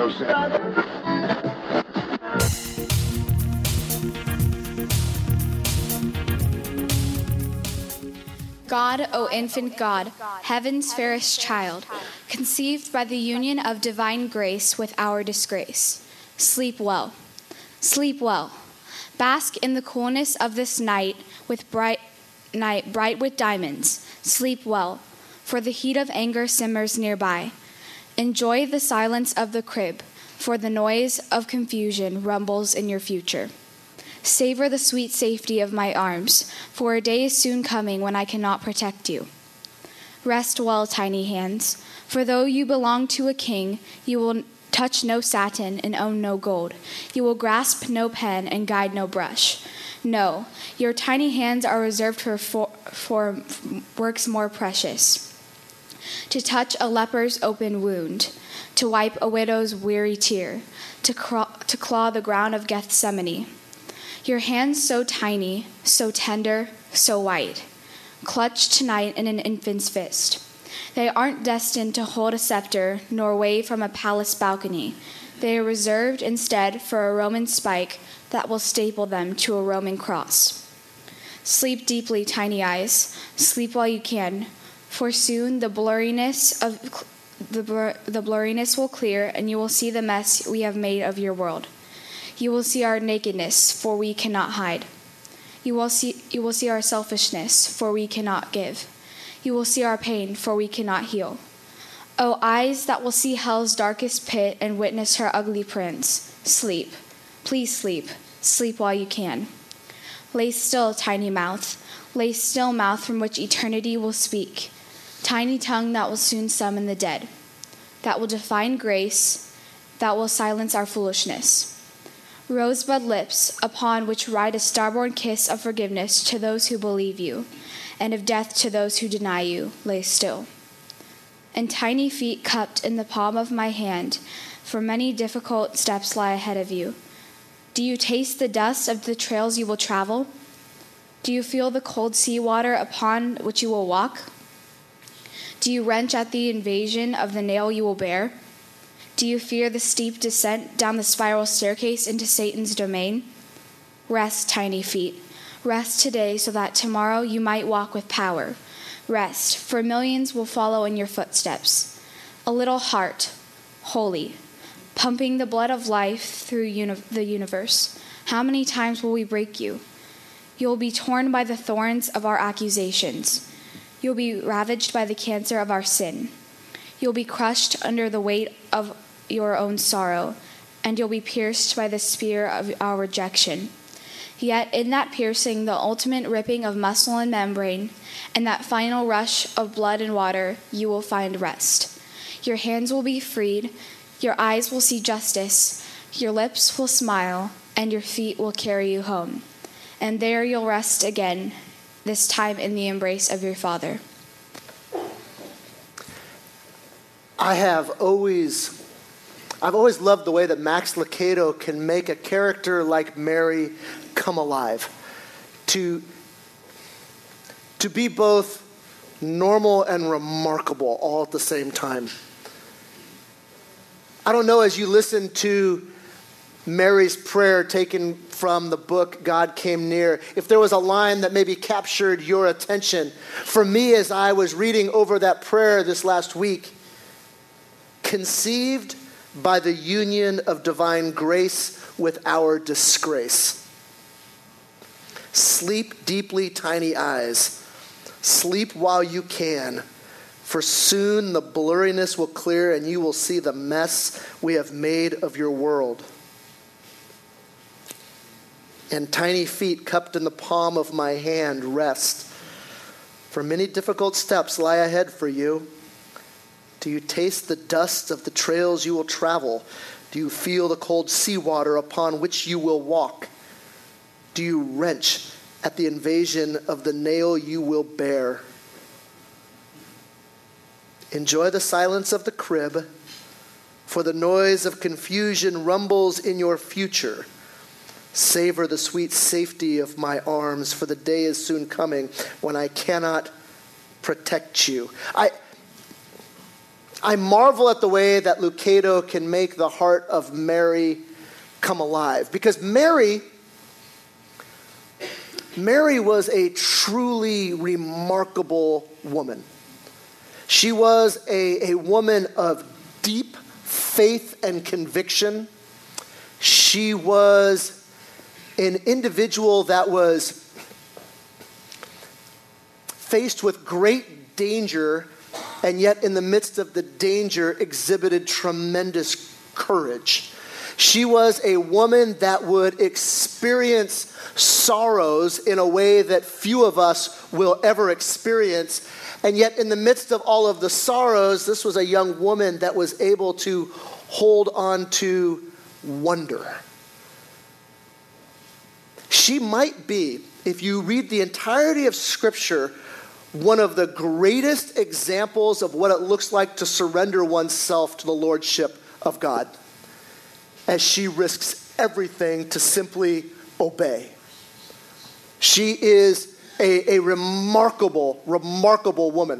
God, O infant God, heaven's fairest child, conceived by the union of divine grace with our disgrace. Sleep well. Sleep well. Bask in the coolness of this night bright with diamonds. Sleep well, for the heat of anger simmers nearby. Enjoy the silence of the crib, for the noise of confusion rumbles in your future. Savor the sweet safety of my arms, for a day is soon coming when I cannot protect you. Rest well, tiny hands, for though you belong to a king, you will touch no satin and own no gold. You will grasp no pen and guide no brush. No, your tiny hands are reserved for works more precious. To touch a leper's open wound, to wipe a widow's weary tear, to claw the ground of Gethsemane. Your hands so tiny, so tender, so white, clutched tonight in an infant's fist. They aren't destined to hold a scepter nor wave from a palace balcony. They are reserved instead for a Roman spike that will staple them to a Roman cross. Sleep deeply, tiny eyes. Sleep while you can, for soon the blurriness will clear, and you will see the mess we have made of your world. You will see our nakedness, for we cannot hide. You will see our selfishness, for we cannot give. You will see our pain, for we cannot heal. O eyes that will see hell's darkest pit and witness her ugly prince, sleep. Please sleep. Sleep while you can. Lay still, tiny mouth. Lay still, mouth from which eternity will speak. Tiny tongue that will soon summon the dead. That will define grace. That will silence our foolishness. Rosebud lips, upon which ride a starborn kiss of forgiveness to those who believe you, and of death to those who deny you, lay still. And tiny feet cupped in the palm of my hand, for many difficult steps lie ahead of you. Do you taste the dust of the trails you will travel? Do you feel the cold seawater upon which you will walk? Do you wrench at the invasion of the nail you will bear? Do you fear the steep descent down the spiral staircase into Satan's domain? Rest, tiny feet. Rest today so that tomorrow you might walk with power. Rest, for millions will follow in your footsteps. A little heart, holy, pumping the blood of life through the universe. How many times will we break you? You will be torn by the thorns of our accusations. You will be ravaged by the cancer of our sin. You'll be crushed under the weight of your own sorrow, and you'll be pierced by the spear of our rejection. Yet in that piercing, the ultimate ripping of muscle and membrane, and that final rush of blood and water, you will find rest. Your hands will be freed, your eyes will see justice, your lips will smile, and your feet will carry you home. And there you'll rest again, this time in the embrace of your Father. I've always loved the way that Max Lucado can make a character like Mary come alive. To be both normal and remarkable all at the same time. I don't know, as you listen to Mary's prayer taken from the book God Came Near, if there was a line that maybe captured your attention. For me, as I was reading over that prayer this last week, conceived by the union of divine grace with our disgrace. Sleep deeply, tiny eyes. Sleep while you can, for soon the blurriness will clear and you will see the mess we have made of your world. And tiny feet cupped in the palm of my hand, rest. For many difficult steps lie ahead for you. Do you taste the dust of the trails you will travel? Do you feel the cold seawater upon which you will walk? Do you wrench at the invasion of the nail you will bear? Enjoy the silence of the crib, for the noise of confusion rumbles in your future. Savor the sweet safety of my arms, for the day is soon coming when I cannot protect you. I marvel at the way that Lucado can make the heart of Mary come alive. Because Mary was a truly remarkable woman. She was a woman of deep faith and conviction. She was an individual that was faced with great danger, and yet in the midst of the danger exhibited tremendous courage. She was a woman that would experience sorrows in a way that few of us will ever experience. And yet in the midst of all of the sorrows, this was a young woman that was able to hold on to wonder. She might be, if you read the entirety of Scripture, one of the greatest examples of what it looks like to surrender oneself to the lordship of God, as she risks everything to simply obey. She is a remarkable, remarkable woman.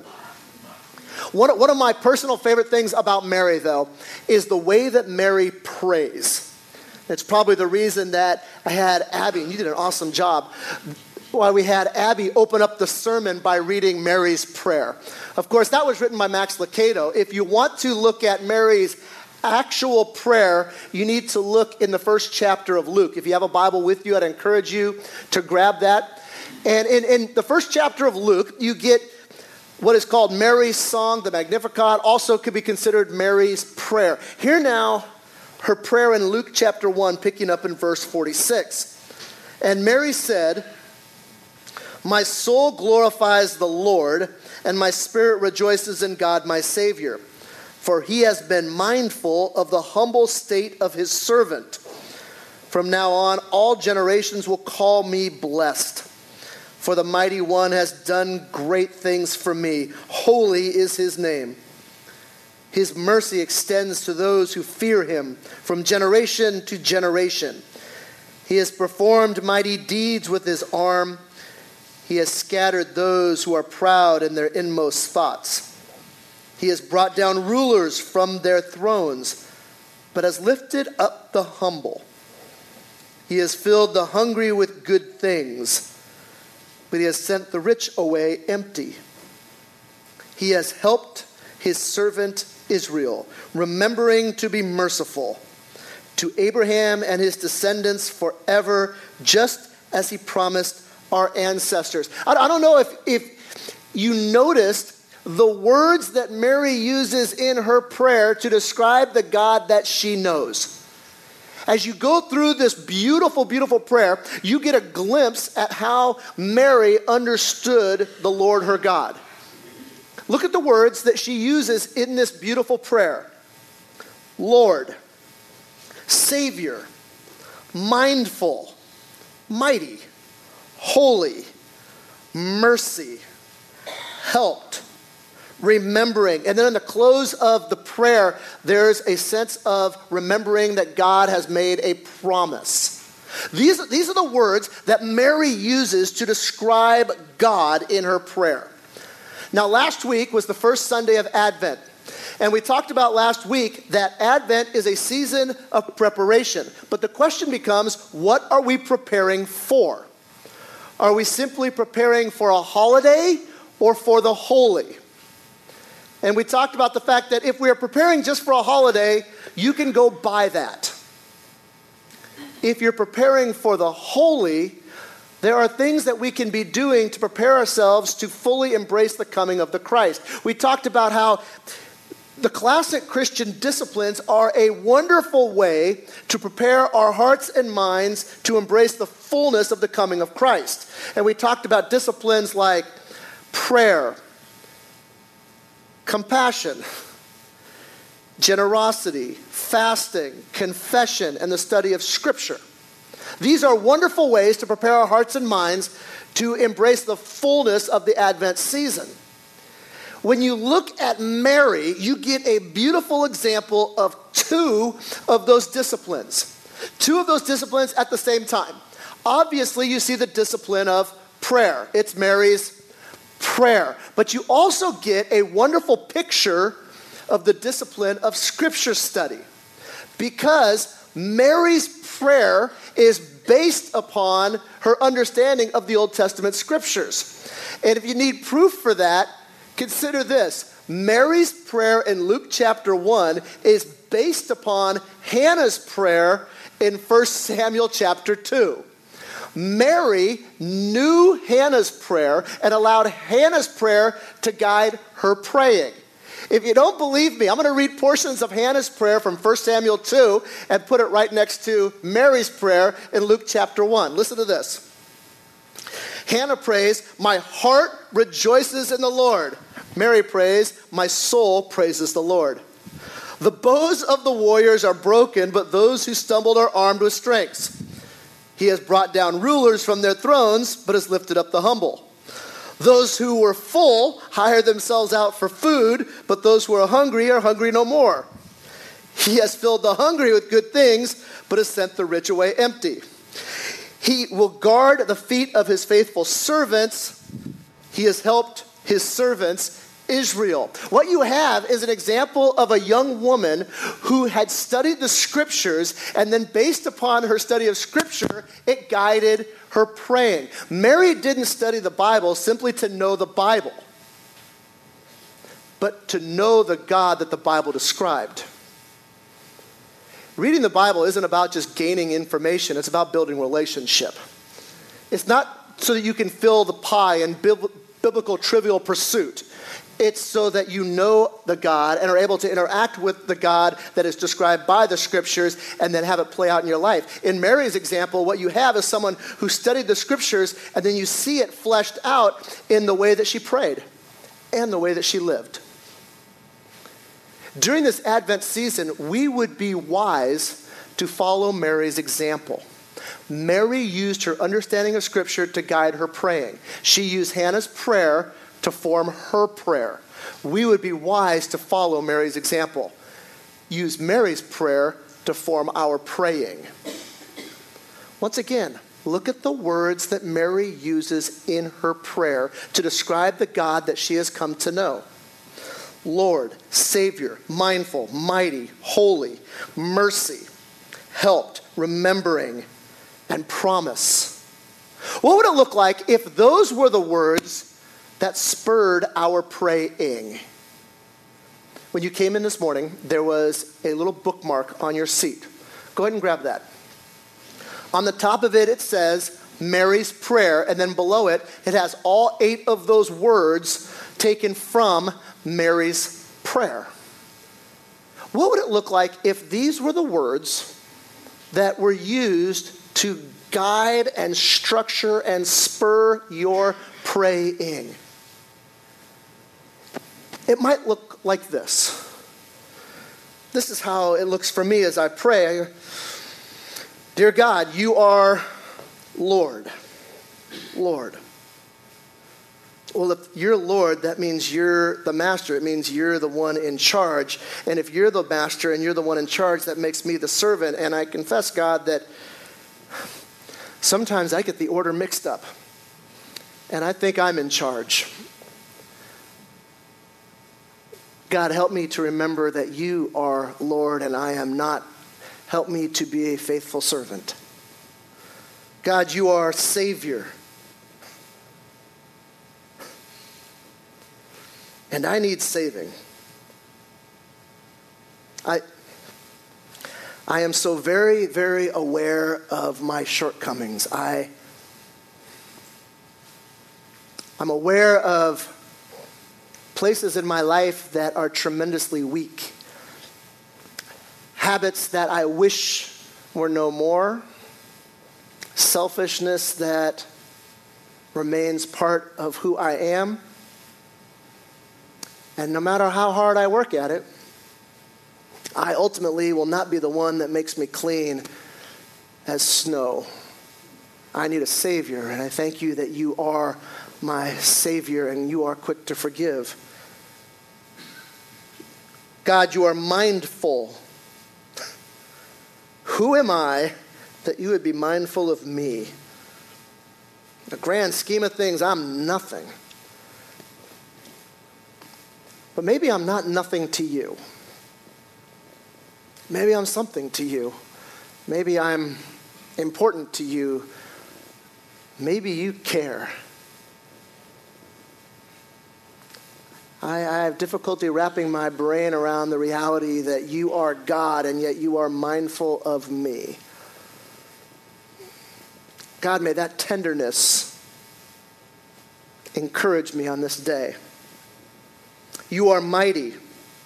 One of my personal favorite things about Mary, though, is the way that Mary prays. It's probably the reason that I had Abby, and you did an awesome job, why we had Abby open up the sermon by reading Mary's prayer. Of course, that was written by Max Lucado. If you want to look at Mary's actual prayer, you need to look in the first chapter of Luke. If you have a Bible with you, I'd encourage you to grab that. And in the first chapter of Luke, you get what is called Mary's song, the Magnificat, also could be considered Mary's prayer. Here now, her prayer in Luke chapter 1, picking up in verse 46. And Mary said, "My soul glorifies the Lord, and my spirit rejoices in God my Savior. For he has been mindful of the humble state of his servant. From now on, all generations will call me blessed. For the Mighty One has done great things for me. Holy is his name. His mercy extends to those who fear him from generation to generation. He has performed mighty deeds with his arm. He has scattered those who are proud in their inmost thoughts. He has brought down rulers from their thrones, but has lifted up the humble. He has filled the hungry with good things, but he has sent the rich away empty. He has helped his servant Israel, remembering to be merciful to Abraham and his descendants forever, just as he promised our ancestors." I don't know if you noticed the words that Mary uses in her prayer to describe the God that she knows. As you go through this beautiful, beautiful prayer, you get a glimpse at how Mary understood the Lord her God. Look at the words that she uses in this beautiful prayer. Lord, Savior, mindful, mighty, holy, mercy, helped, remembering. And then in the close of the prayer, there's a sense of remembering that God has made a promise. These are the words that Mary uses to describe God in her prayer. Now, last week was the first Sunday of Advent. And we talked about last week that Advent is a season of preparation. But the question becomes, what are we preparing for? Are we simply preparing for a holiday or for the holy? And we talked about the fact that if we are preparing just for a holiday, you can go buy that. If you're preparing for the holy, there are things that we can be doing to prepare ourselves to fully embrace the coming of the Christ. We talked about how the classic Christian disciplines are a wonderful way to prepare our hearts and minds to embrace the fullness of the coming of Christ. And we talked about disciplines like prayer, compassion, generosity, fasting, confession, and the study of Scripture. These are wonderful ways to prepare our hearts and minds to embrace the fullness of the Advent season. When you look at Mary, you get a beautiful example of two of those disciplines. Two of those disciplines at the same time. Obviously, you see the discipline of prayer. It's Mary's prayer. But you also get a wonderful picture of the discipline of Scripture study, because Mary's prayer is based upon her understanding of the Old Testament Scriptures. And if you need proof for that, consider this. Mary's prayer in Luke chapter 1 is based upon Hannah's prayer in 1 Samuel chapter 2. Mary knew Hannah's prayer and allowed Hannah's prayer to guide her praying. If you don't believe me, I'm going to read portions of Hannah's prayer from 1 Samuel 2 and put it right next to Mary's prayer in Luke chapter 1. Listen to this. Hannah prays, "My heart rejoices in the Lord." Mary prays, "My soul praises the Lord." The bows of the warriors are broken, but those who stumbled are armed with strengths. He has brought down rulers from their thrones, but has lifted up the humble. Those who were full hire themselves out for food, but those who are hungry no more. He has filled the hungry with good things, but has sent the rich away empty. He will guard the feet of his faithful servants. He has helped his servants Israel. What you have is an example of a young woman who had studied the Scriptures, and then based upon her study of Scripture, it guided her praying. Mary didn't study the Bible simply to know the Bible, but to know the God that the Bible described. Reading the Bible isn't about just gaining information, it's about building relationship. It's not so that you can fill the pie in biblical trivial pursuit. It's so that you know the God and are able to interact with the God that is described by the Scriptures and then have it play out in your life. In Mary's example, what you have is someone who studied the Scriptures, and then you see it fleshed out in the way that she prayed and the way that she lived. During this Advent season, we would be wise to follow Mary's example. Mary used her understanding of Scripture to guide her praying. She used Hannah's prayer to form her prayer. We would be wise to follow Mary's example. Use Mary's prayer to form our praying. Once again, look at the words that Mary uses in her prayer to describe the God that she has come to know. Lord, Savior, mindful, mighty, holy, mercy, helped, remembering, and promise. What would it look like if those were the words that spurred our praying? When you came in this morning, there was a little bookmark on your seat. Go ahead and grab that. On the top of it, it says Mary's prayer, and then below it, it has all 8 of those words taken from Mary's prayer. What would it look like if these were the words that were used to guide and structure and spur your praying? It might look like this. This is how it looks for me as I pray. Dear God, you are Lord. Lord. Well, if you're Lord, that means you're the master. It means you're the one in charge. And if you're the master and you're the one in charge, that makes me the servant. And I confess, God, that sometimes I get the order mixed up. And I think I'm in charge. God, help me to remember that you are Lord and I am not. Help me to be a faithful servant. God, you are Savior. And I need saving. I am so very, very aware of my shortcomings. I'm aware of places in my life that are tremendously weak. Habits that I wish were no more. Selfishness that remains part of who I am. And no matter how hard I work at it, I ultimately will not be the one that makes me clean as snow. I need a Savior, and I thank you that you are my Savior and you are quick to forgive. God, you are mindful. Who am I that you would be mindful of me? In the grand scheme of things, I'm nothing. But maybe I'm not nothing to you. Maybe I'm something to you. Maybe I'm important to you. Maybe you care. I have difficulty wrapping my brain around the reality that you are God and yet you are mindful of me. God, may that tenderness encourage me on this day. You are mighty.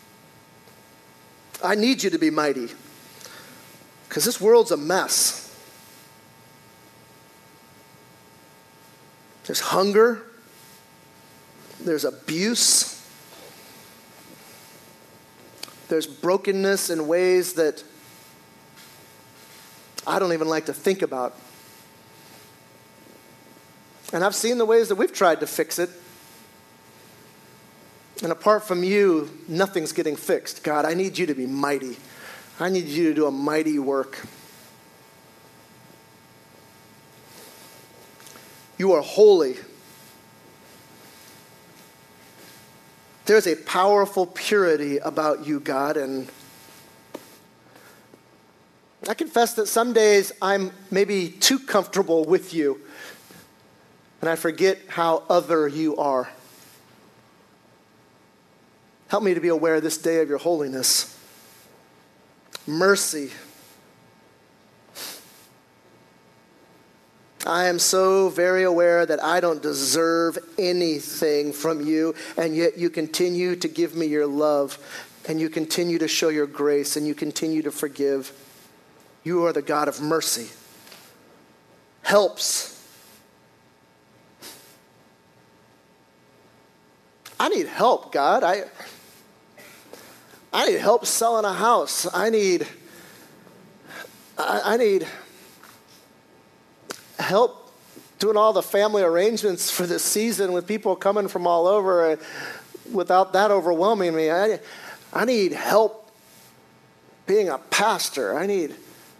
I need you to be mighty because this world's a mess. There's hunger. There's abuse. There's brokenness in ways that I don't even like to think about. And I've seen the ways that we've tried to fix it. And apart from you, nothing's getting fixed. God, I need you to be mighty. I need you to do a mighty work. You are holy. There's a powerful purity about you, God, and I confess that some days I'm maybe too comfortable with you, and I forget how other you are. Help me to be aware this day of your holiness. Mercy. I am so very aware that I don't deserve anything from you, and yet you continue to give me your love, and you continue to show your grace, and you continue to forgive. You are the God of mercy. Helps. I need help, God. I need help selling a house. I need help doing all the family arrangements for this season with people coming from all over without that overwhelming me. I need help being a pastor. I need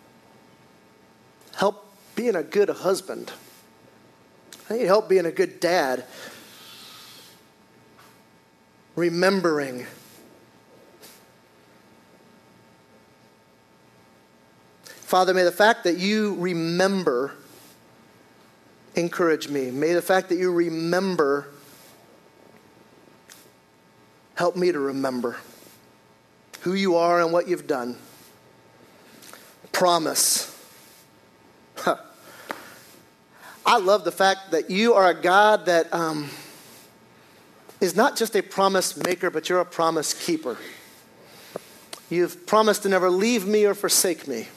help being a good husband. I need help being a good dad. Remembering. Father, may the fact that you remember encourage me. May the fact that you remember help me to remember who you are and what you've done. Promise. I love the fact that you are a God that is not just a promise maker, but you're a promise keeper. You've promised to never leave me or forsake me.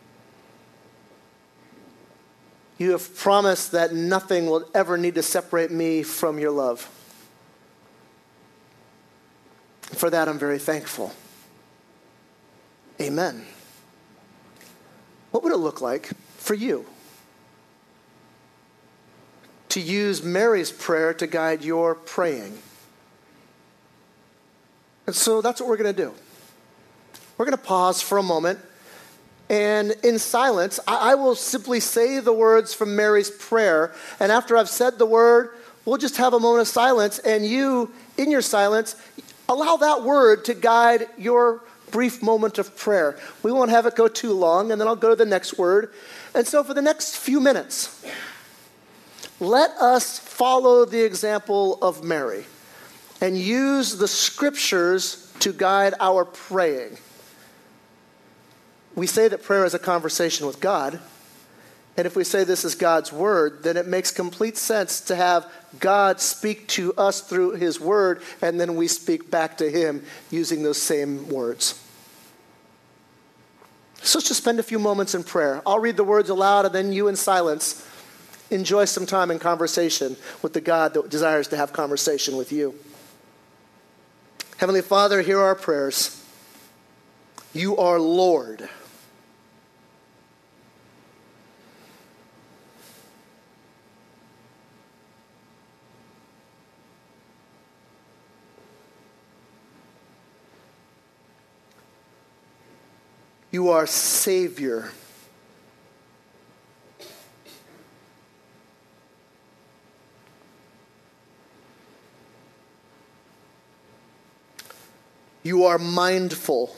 You have promised that nothing will ever need to separate me from your love. For that, I'm very thankful. Amen. What would it look like for you to use Mary's prayer to guide your praying? And so that's what we're going to do. We're going to pause for a moment, and in silence, I will simply say the words from Mary's prayer, and after I've said the word, we'll just have a moment of silence, and you, in your silence, allow that word to guide your brief moment of prayer. We won't have it go too long, and then I'll go to the next word. And so for the next few minutes, let us follow the example of Mary and use the scriptures to guide our praying. We say that prayer is a conversation with God, and if we say this is God's word, then it makes complete sense to have God speak to us through his word, and then we speak back to him using those same words. So let's just spend a few moments in prayer. I'll read the words aloud, and then you in silence enjoy some time in conversation with the God that desires to have conversation with you. Heavenly Father, hear our prayers. You are Lord. You are Savior. You are mindful.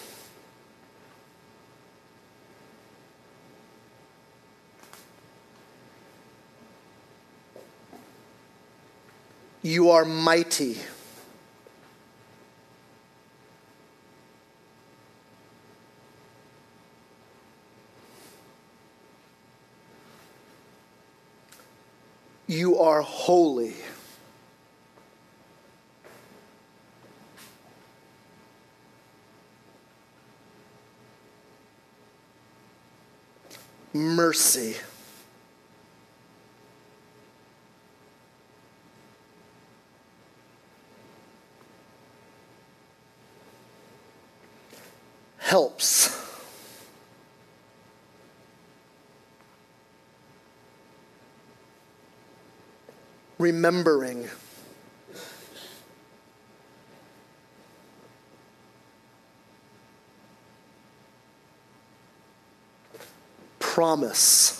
You are mighty. You are holy. Mercy. Helps. Remembering. Promise.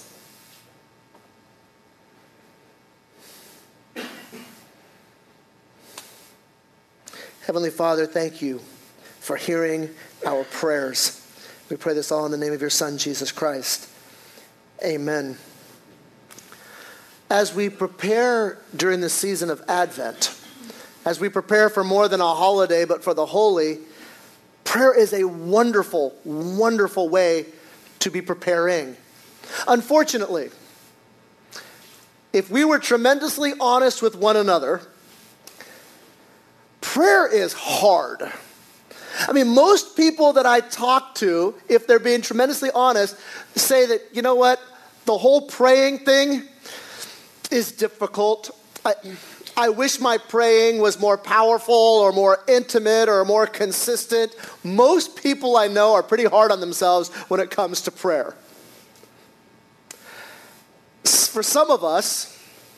Heavenly Father, thank you for hearing our prayers. We pray this all in the name of your Son, Jesus Christ. Amen. As we prepare during the season of Advent, as we prepare for more than a holiday, but for the holy, prayer is a wonderful, wonderful way to be preparing. Unfortunately, if we were tremendously honest with one another, prayer is hard. I mean, most people that I talk to, if they're being tremendously honest, say that, you know what, the whole praying thing is difficult. I wish my praying was more powerful or more intimate or more consistent. Most people I know are pretty hard on themselves when it comes to prayer. For some of us,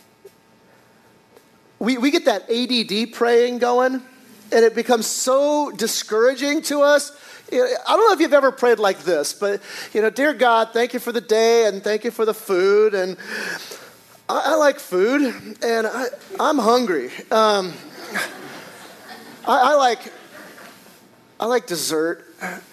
we get that ADD praying going, and it becomes so discouraging to us. I don't know if you've ever prayed like this, but, dear God, thank you for the day, and thank you for the food, and I like food, and I'm hungry. I like dessert.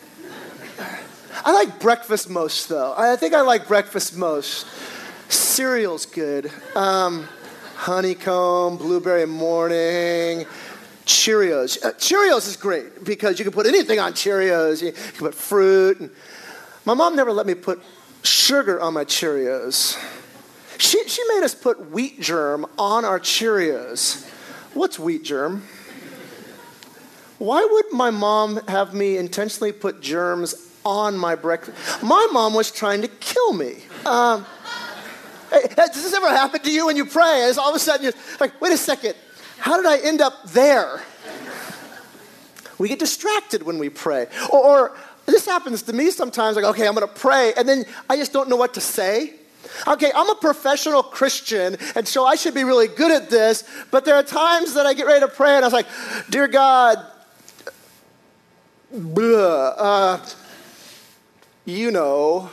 I like breakfast most, though. I think I like breakfast most. Cereal's good. Honeycomb, blueberry morning, Cheerios. Cheerios is great because you can put anything on Cheerios. You can put fruit. And my mom never let me put sugar on my Cheerios. She made us put wheat germ on our Cheerios. What's wheat germ? Why would my mom have me intentionally put germs on my breakfast? My mom was trying to kill me. Hey, does this ever happen to you when you pray? It's all of a sudden you're like, wait a second, how did I end up there? We get distracted when we pray. Or this happens to me sometimes, like, okay, I'm going to pray, and then I just don't know what to say. Okay, I'm a professional Christian, and so I should be really good at this, but there are times that I get ready to pray, and I was like, dear God, you know.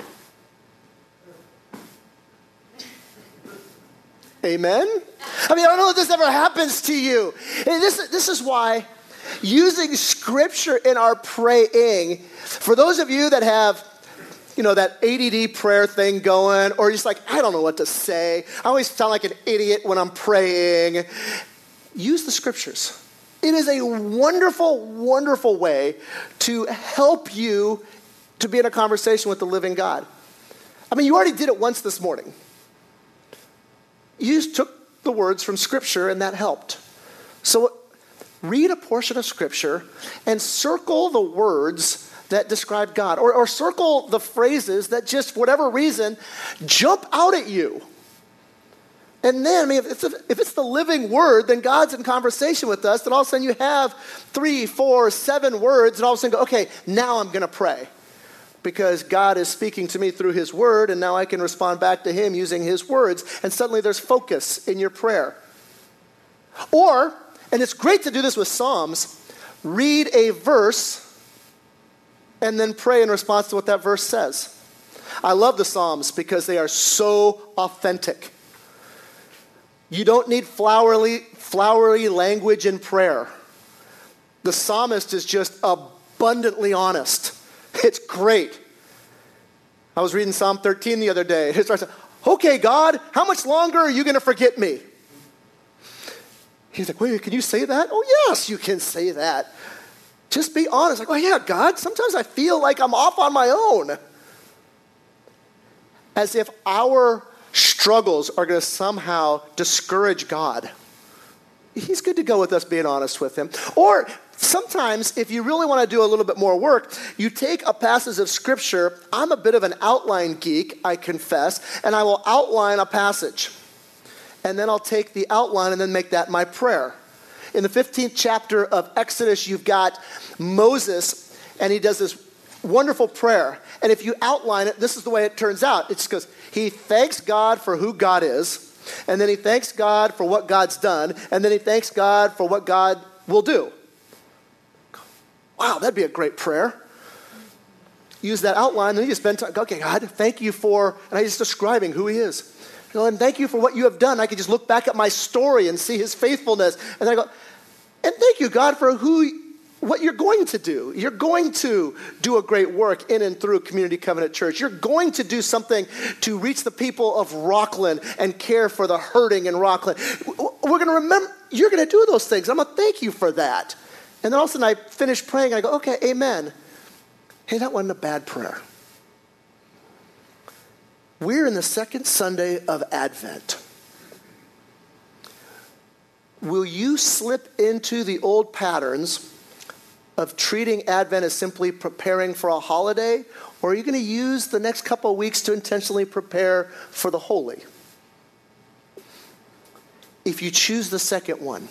Amen? I mean, I don't know if this ever happens to you. This is why using Scripture in our praying, for those of you that have, that ADD prayer thing going, or just like, I don't know what to say. I always sound like an idiot when I'm praying. Use the Scriptures. It is a wonderful, wonderful way to help you to be in a conversation with the living God. I mean, you already did it once this morning. You just took the words from Scripture, and that helped. So read a portion of Scripture and circle the words that describe God, or circle the phrases that just, for whatever reason, jump out at you. And then, I mean, if it's the living word, then God's in conversation with us, then all of a sudden you have 3, 4, 7 words, and all of a sudden go, okay, now I'm going to pray. Because God is speaking to me through his word, and now I can respond back to him using his words, and suddenly there's focus in your prayer. Or, and it's great to do this with Psalms, read a verse and then pray in response to what that verse says. I love the Psalms because they are so authentic. You don't need flowery language in prayer. The psalmist is just abundantly honest. It's great. I was reading Psalm 13 the other day. It starts, okay, God, how much longer are you going to forget me? He's like, wait, can you say that? Oh, yes, you can say that. Just be honest. Like, oh, yeah, God, sometimes I feel like I'm off on my own. As if our struggles are going to somehow discourage God. He's good to go with us being honest with him. Or sometimes, if you really want to do a little bit more work, you take a passage of Scripture. I'm a bit of an outline geek, I confess, and I will outline a passage. And then I'll take the outline and then make that my prayer. In the 15th chapter of Exodus, you've got Moses, and he does this wonderful prayer. And if you outline it, this is the way it turns out. It just goes, he thanks God for who God is, and then he thanks God for what God's done, and then he thanks God for what God will do. Wow, that'd be a great prayer. Use that outline, then you just spend time, okay, God, thank you for, and I'm just describing who he is. And thank you for what you have done. I can just look back at my story and see his faithfulness. And then I go, and thank you, God, for what you're going to do. You're going to do a great work in and through Community Covenant Church. You're going to do something to reach the people of Rockland and care for the hurting in Rockland. We're going to remember, you're going to do those things. I'm going to thank you for that. And then all of a sudden I finish praying and I go, okay, amen. Hey, that wasn't a bad prayer. We're in the second Sunday of Advent. Will you slip into the old patterns of treating Advent as simply preparing for a holiday? Or are you going to use the next couple of weeks to intentionally prepare for the holy? If you choose the second one,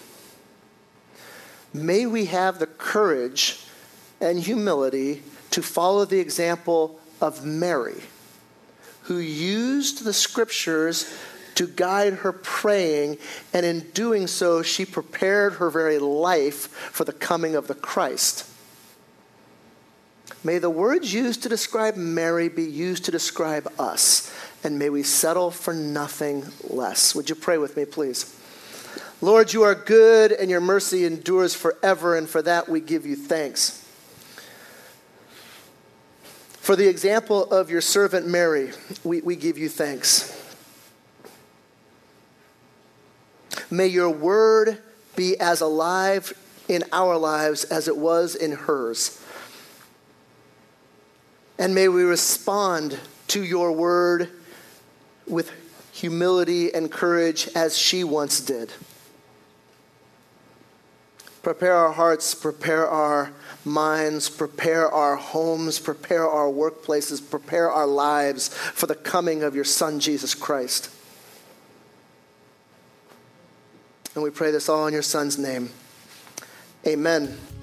may we have the courage and humility to follow the example of Mary, who used the Scriptures to guide her praying, and in doing so, she prepared her very life for the coming of the Christ. May the words used to describe Mary be used to describe us, and may we settle for nothing less. Would you pray with me, please? Lord, you are good, and your mercy endures forever, and for that we give you thanks. For the example of your servant Mary, we give you thanks. May your word be as alive in our lives as it was in hers. And may we respond to your word with humility and courage as she once did. Prepare our hearts, prepare our minds, prepare our homes, prepare our workplaces, prepare our lives for the coming of your Son, Jesus Christ. And we pray this all in your Son's name. Amen.